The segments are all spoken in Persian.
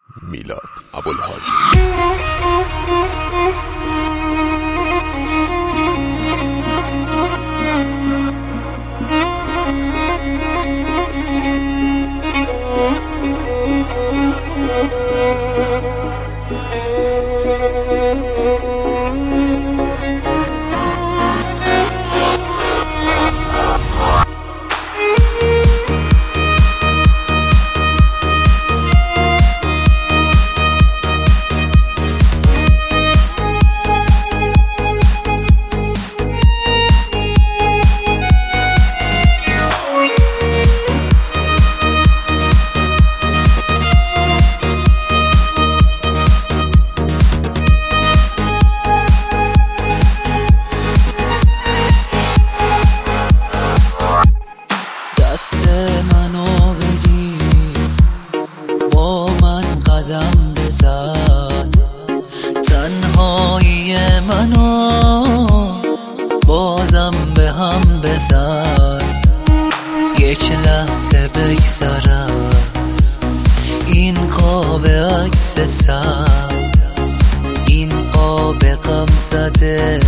میلاد ابوالهادی. منو بگیر با من قدم بزن، تنهایی منو بازم به هم بزن. یک لحظه بگذر از این قاب عکس سر، این قاب غم زده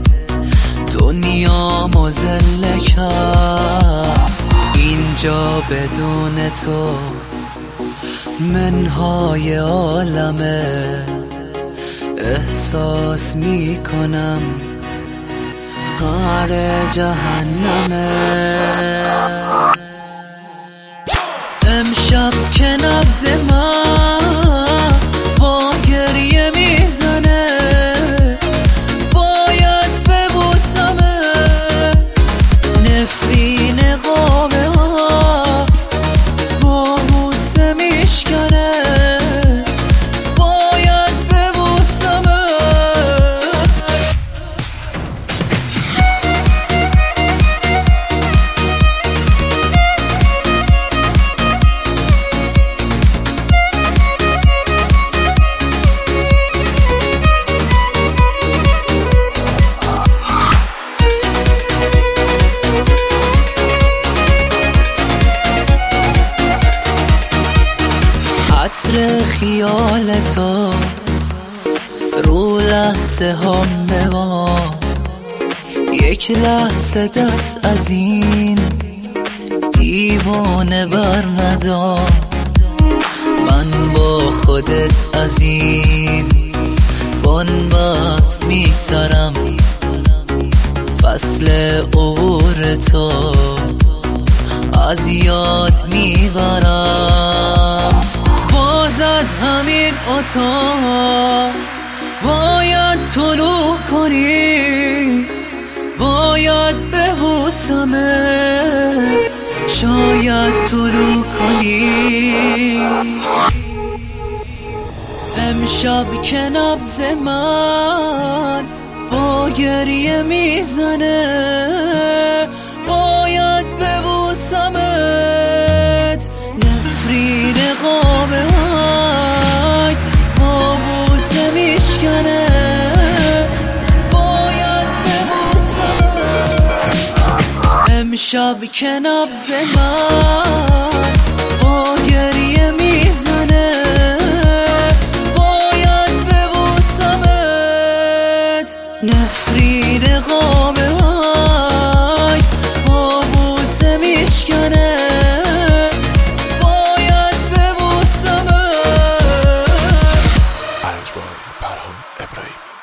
دنیا مذل کرد. اینجا بدون تو منهای عالمه، احساس میکنم غار جهنمه. امشب که نبض من با گریه میزنه، باید ببوسمه. نفرین قابه هاست با بوسه میشکنه، باید ببوسمه. عطر خیال تو رو لحظه هم ببار، یک لحظه دست از این دیوانه بر ندار. من با خودت از این بنبست میگذرم، فصل عبور تو از یاد میبرم. باز از همین اتاق باید طلوع کنی، باید ببوسمه، شاید طلوع کنی. امشب که نبض من با گریه میزنه، باید ببوسمت. نفرین قاب عکس با بوسه میشکنه، باید ببوسمت. امشب که نبض من با گریه میزنه، باید ببوسمت. نفرین قاب عکس با بوسه میشکنه، پرهام ابراهیمی.